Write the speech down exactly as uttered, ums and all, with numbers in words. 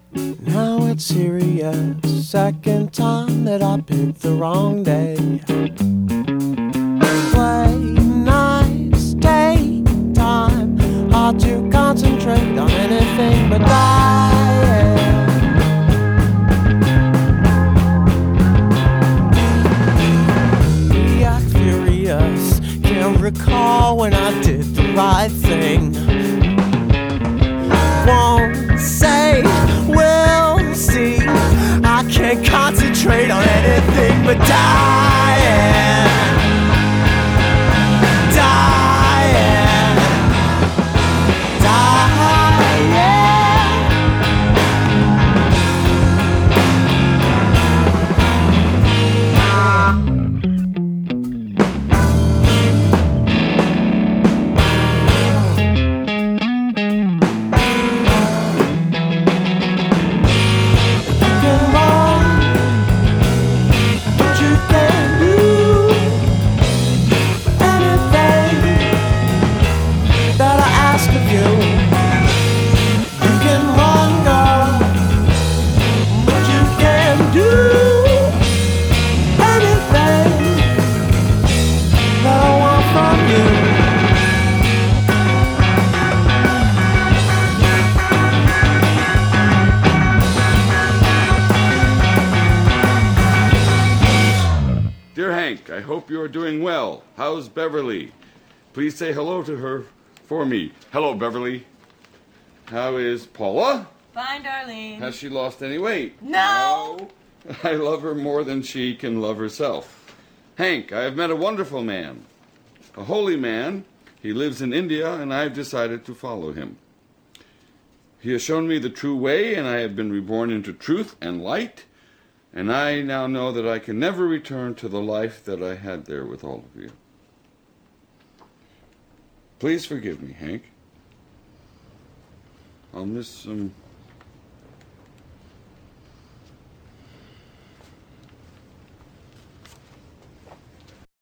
Now it's serious, second time that I picked the wrong day. Play nice, take time, hard to concentrate on anything but dying. React furious, can't recall when I did the right thing. Won't say, we'll see. I can't concentrate on anything but dying. Dying. Dying. Dear Hank, I hope you are doing well. How's Beverly? Please say hello to her for me. Hello, Beverly. How is Paula? Fine, Darlene. Has she lost any weight? No! No. I love her more than she can love herself. Hank, I have met a wonderful man. A holy man. He lives in India, and I have decided to follow him. He has shown me the true way, and I have been reborn into truth and light. And I now know that I can never return to the life that I had there with all of you. Please forgive me, Hank. I'll miss some